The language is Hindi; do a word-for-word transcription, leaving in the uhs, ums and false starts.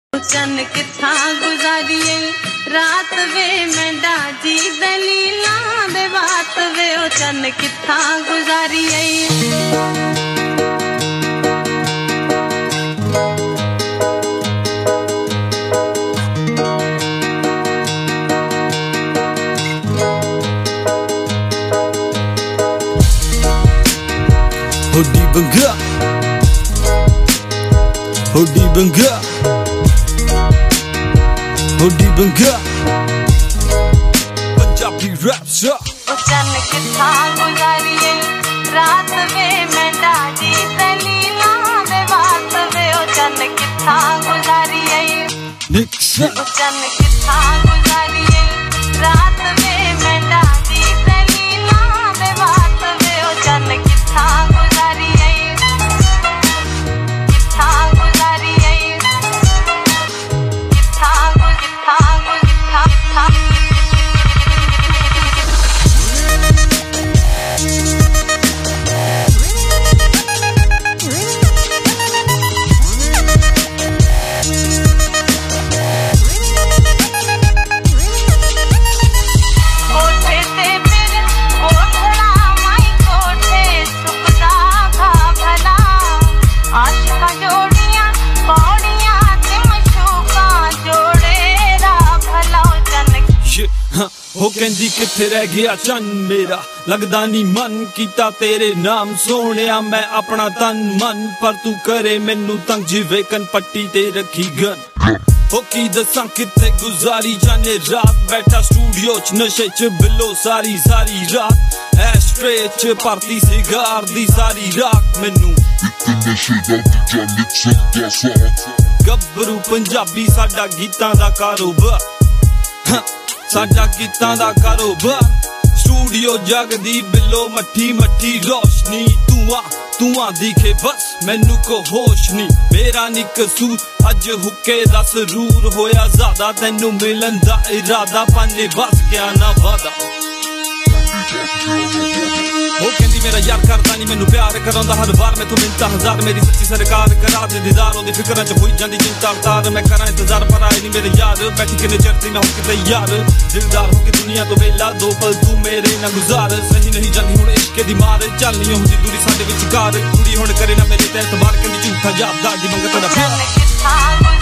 चन किथा गुजारिए रात वे मैं डाजी दलीला दे बात वे ओ चन किथा गुजारिए। Hodi bangga, Hodi bangga, Hodi bangga, Punjabi rap sir. ओ चन किथा गुजारिए रात वे मैं डाजी दलीला दे बात वे ओ चन किथा गुजारिए। Nixon. ओ चन किथा गुजारिए रात वे मैं डाजी दलीला दे बात वे ओ चन किथा गुजारिए किथा गुजारिए किथा गु किथा गु किथा किथा हो कहंदी किथे रह गया चन मेरा लगदा नी मन कीता तेरे नाम सोहणिया मैं अपना तन मन पर तू करे मैनू तंग जिवे कन पट्टी ते रखी गन। हो की दसां किथे गुजारी जाने रात बैठा स्टूडियो च नशे च बिलो सारी सारी रात एस्ट्रे च भरती सिगार दी सारी रात मैनू गब्बरू पंजाबी साडा गीतां दा कारोबार साडा गीतां दा कारोबार स्टूडियो जगदी बिलो मट्ठी मट्ठी रोशनी धुआं धुआं दिखे बस मैनू को होश नी मेरा नी कसूर अज हुक्के दा सरूर होया ज्यादा तैनू मिलन दा इरादा पाने बस गया ना वादा। वो कहंदी मेरा यार करदा नी मैनू प्यार करांदा हर बार मैं तू मिलता हजार मेरी सच्ची सरकार करा दे दीदार ओदी फिक्रां च होई जांदी चिंता तार मैं करां इंतजार पर आए नी मेरे यार बैठी किने चरती ना हो किते यार दिलदार हो के दुनिया तो वेला दो पल तू मेरे ना गुजार सही नहीं जानी हुण इश्क दी मार चलनी हुंदी दूरी साडे विचकार कुड़ी हुण करे ना मेरे ते एतबार कहंदी झूठा याद दा दी मंगता दा प्यार।